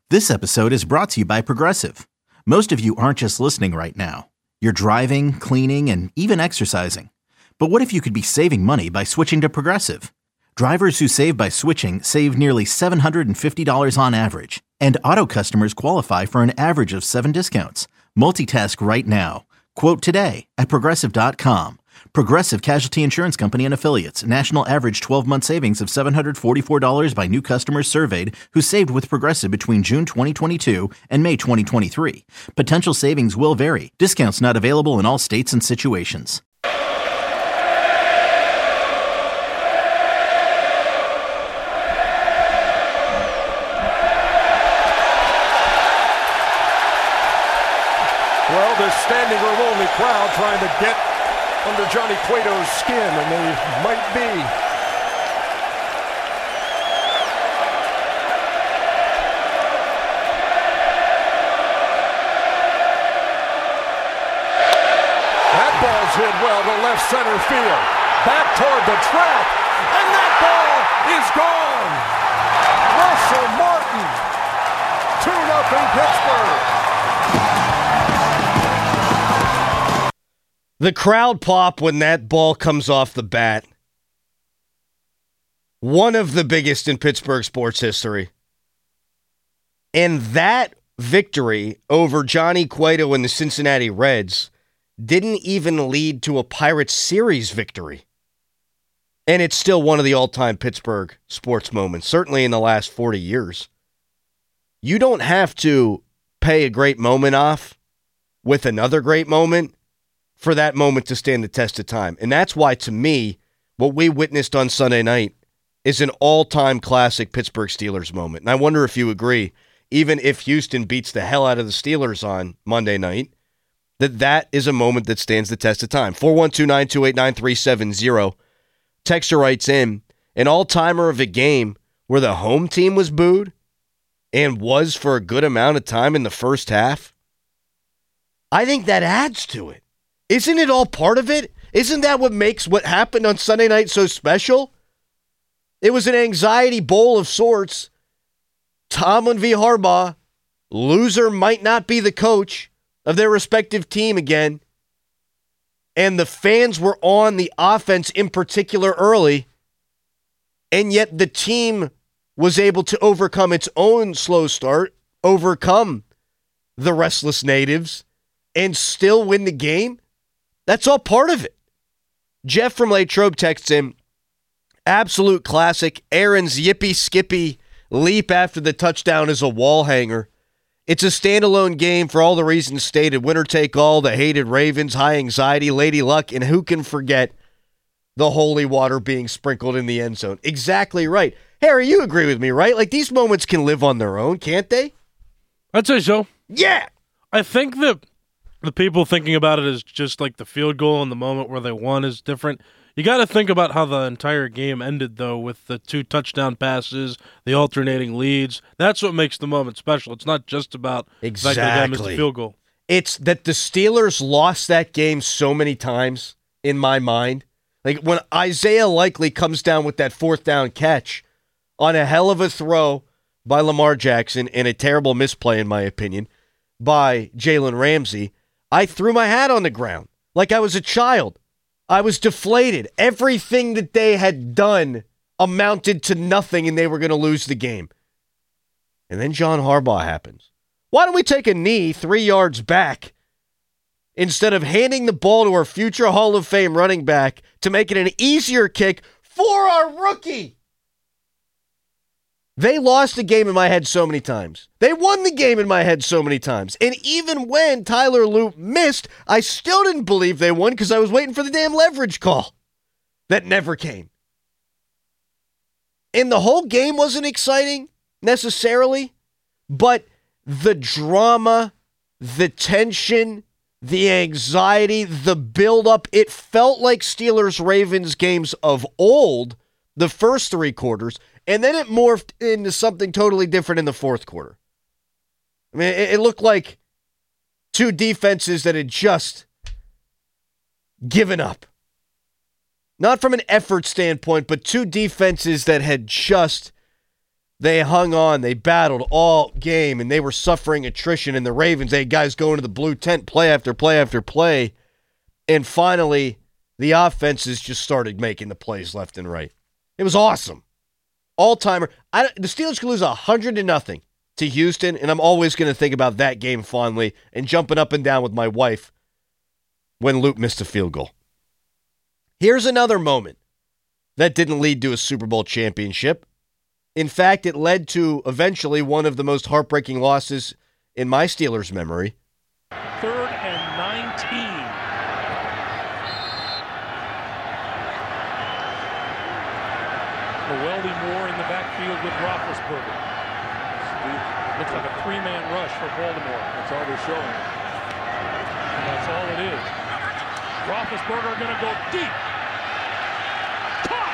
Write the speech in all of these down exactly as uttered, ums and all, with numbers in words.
This episode is brought to you by Progressive. Most of you aren't just listening right now. You're driving, cleaning, and even exercising. But what if you could be saving money by switching to Progressive? Drivers who save by switching save nearly seven hundred fifty dollars on average. And auto customers qualify for an average of seven discounts. Multitask right now. Quote today at Progressive dot com. Progressive Casualty Insurance Company and Affiliates. National average twelve-month savings of seven hundred forty-four dollars by new customers surveyed who saved with Progressive between June twenty twenty-two and May twenty twenty-three. Potential savings will vary. Discounts not available in all states and situations. Well, this standing room only crowd trying to get under Johnny Cueto's skin, and they might be. That ball's hit well to left center field. Back toward the track, and that ball is gone. Russell Martin, two nothing Pittsburgh. The crowd pop when that ball comes off the bat. One of the biggest in Pittsburgh sports history. And that victory over Johnny Cueto and the Cincinnati Reds didn't even lead to a Pirates series victory. And it's still one of the all-time Pittsburgh sports moments, certainly in the last forty years. You don't have to pay a great moment off with another great moment for that moment to stand the test of time. And that's why, to me, what we witnessed on Sunday night is an all-time classic Pittsburgh Steelers moment. And I wonder if you agree, even if Houston beats the hell out of the Steelers on Monday night, that that is a moment that stands the test of time. four one two, nine two eight, nine three seven zero. Texter writes in, an all-timer of a game where the home team was booed and was for a good amount of time in the first half. I think that adds to it. Isn't it all part of it? Isn't that what makes what happened on Sunday night so special? It was an anxiety bowl of sorts. Tomlin v. Harbaugh. Loser might not be the coach of their respective team again. And the fans were on the offense in particular early. And yet the team was able to overcome its own slow start, overcome the restless natives, and still win the game. That's all part of it. Jeff from Latrobe texts in, absolute classic. Aaron's yippee skippy leap after the touchdown is a wall hanger. It's a standalone game for all the reasons stated. Winner take all, the hated Ravens, high anxiety, lady luck, and who can forget the holy water being sprinkled in the end zone. Exactly right. Harry, you agree with me, right? Like, these moments can live on their own, can't they? I'd say so. Yeah. I think that the people thinking about it as just like the field goal in the moment where they won is different. You got to think about how the entire game ended, though, with the two touchdown passes, the alternating leads. That's what makes the moment special. It's not just about exactly. the fact that they missed the field goal. It's that the Steelers lost that game so many times in my mind. Like when Isaiah Likely comes down with that fourth down catch on a hell of a throw by Lamar Jackson and a terrible misplay, in my opinion, by Jalen Ramsey, I threw my hat on the ground like I was a child. I was deflated. Everything that they had done amounted to nothing, and they were going to lose the game. And then John Harbaugh happens. Why don't we take a knee three yards back instead of handing the ball to our future Hall of Fame running back to make it an easier kick for our rookie? They lost the game in my head so many times. They won the game in my head so many times. And even when Tyler Loop missed, I still didn't believe they won because I was waiting for the damn leverage call that never came. And the whole game wasn't exciting necessarily, but the drama, the tension, the anxiety, the buildup, it felt like Steelers-Ravens games of old, the first three quarters, and then it morphed into something totally different in the fourth quarter. I mean, it, it looked like two defenses that had just given up. Not from an effort standpoint, but two defenses that had just They hung on. They battled all game, and they were suffering attrition. And the Ravens, they had guys going to the blue tent play after play after play. And finally, the offenses just started making the plays left and right. It was awesome. All-timer. I, the Steelers could lose one hundred to nothing to Houston, and I'm always going to think about that game fondly and jumping up and down with my wife when Luke missed a field goal. Here's another moment that didn't lead to a Super Bowl championship. In fact, it led to eventually one of the most heartbreaking losses in my Steelers' memory. Third and nineteen. Weldy Moore in the backfield with Roethlisberger. Looks like a three-man rush for Baltimore. That's all they're showing. And that's all it is. Roethlisberger going to go deep. Caught!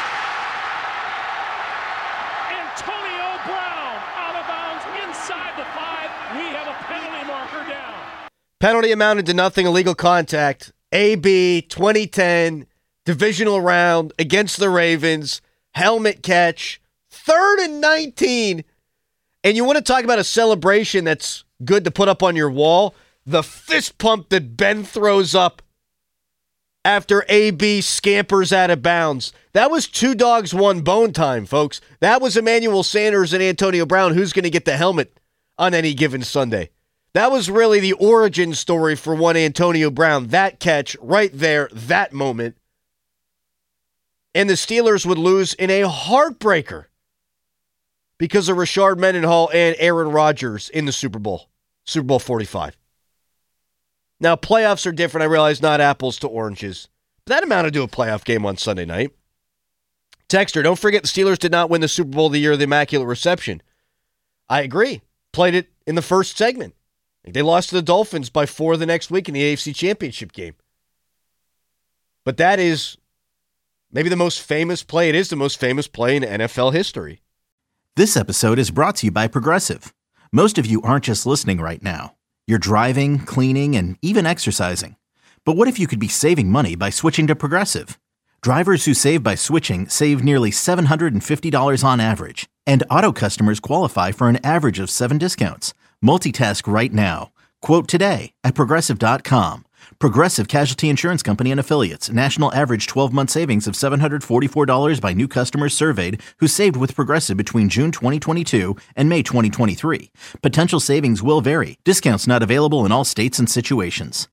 Antonio Brown out of bounds inside the five. We have a penalty marker down. Penalty amounted to nothing, illegal contact. A B twenty ten, divisional round against the Ravens. Helmet catch, third and nineteen. And you want to talk about a celebration that's good to put up on your wall? The fist pump that Ben throws up after A B scampers out of bounds. That was two dogs, one bone time, folks. That was Emmanuel Sanders and Antonio Brown. Who's going to get the helmet on any given Sunday? That was really the origin story for one Antonio Brown. That catch right there, that moment. And the Steelers would lose in a heartbreaker because of Rashard Mendenhall and Aaron Rodgers in the Super Bowl, Super Bowl forty-five. Now, playoffs are different. I realize not apples to oranges. But that amounted to a playoff game on Sunday night. Texter, don't forget the Steelers did not win the Super Bowl the year of the Immaculate Reception. I agree. Played it in the first segment. They lost to the Dolphins by four the next week in the A F C Championship game. But that is maybe the most famous play. It is the most famous play in N F L history. This episode is brought to you by Progressive. Most of you aren't just listening right now. You're driving, cleaning, and even exercising. But what if you could be saving money by switching to Progressive? Drivers who save by switching save nearly seven hundred fifty dollars on average. And auto customers qualify for an average of seven discounts. Multitask right now. Quote today at Progressive dot com. Progressive Casualty Insurance Company and Affiliates. National average twelve-month savings of seven hundred forty-four dollars by new customers surveyed who saved with Progressive between June twenty twenty-two and May twenty twenty-three. Potential savings will vary. Discounts not available in all states and situations.